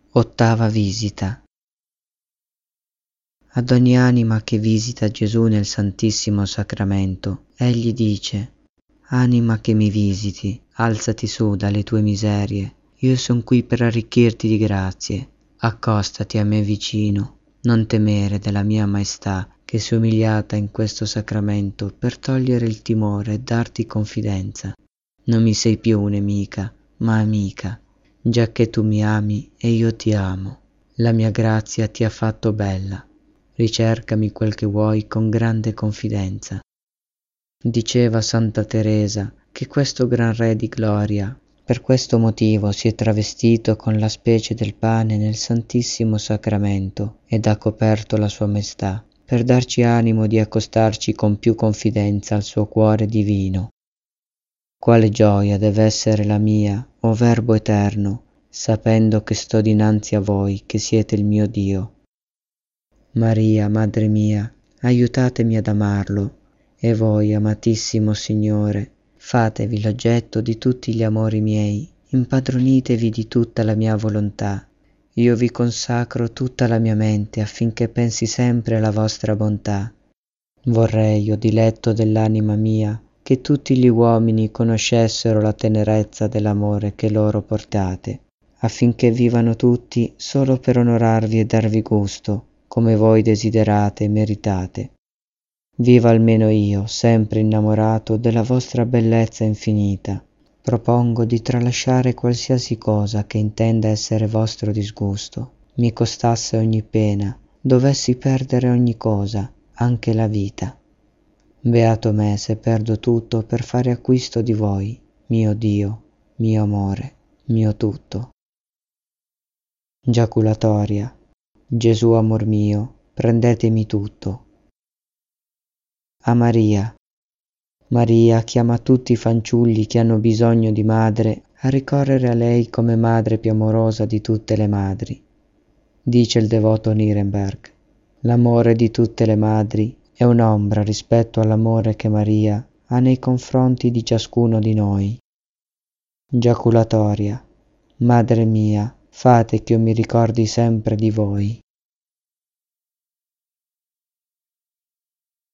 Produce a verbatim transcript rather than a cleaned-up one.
Ottava visita. Ad ogni anima che visita Gesù nel Santissimo Sacramento, egli dice: Anima che mi visiti, alzati su dalle tue miserie, io son qui per arricchirti di grazie, accostati a me vicino, non temere della mia maestà che si è umiliata in questo sacramento per togliere il timore e darti confidenza. Non mi sei più nemica, ma amica, giacché tu mi ami e io ti amo. La mia grazia ti ha fatto bella, ricercami quel che vuoi con grande confidenza. Diceva Santa Teresa che questo gran Re di gloria per questo motivo si è travestito con la specie del pane nel Santissimo Sacramento ed ha coperto la sua maestà, per darci animo di accostarci con più confidenza al suo cuore divino. Quale gioia deve essere la mia, o Verbo eterno, sapendo che sto dinanzi a voi, che siete il mio Dio. Maria, Madre mia, aiutatemi ad amarlo, e voi, amatissimo Signore, fatevi l'oggetto di tutti gli amori miei, impadronitevi di tutta la mia volontà. Io vi consacro tutta la mia mente affinché pensi sempre alla vostra bontà. Vorrei, o diletto dell'anima mia, che tutti gli uomini conoscessero la tenerezza dell'amore che loro portate, affinché vivano tutti solo per onorarvi e darvi gusto, come voi desiderate e meritate. Viva almeno io, sempre innamorato della vostra bellezza infinita. Propongo di tralasciare qualsiasi cosa che intenda essere vostro disgusto, mi costasse ogni pena, dovessi perdere ogni cosa, anche la vita. Beato me se perdo tutto per fare acquisto di voi, mio Dio, mio amore, mio tutto. Giaculatoria. Gesù amor mio, prendetemi tutto. A Maria. Maria chiama tutti i fanciulli che hanno bisogno di madre a ricorrere a lei come madre più amorosa di tutte le madri. Dice il devoto Nirenberg: l'amore di tutte le madri è un'ombra rispetto all'amore che Maria ha nei confronti di ciascuno di noi. Giaculatoria. Madre mia, fate che io mi ricordi sempre di voi.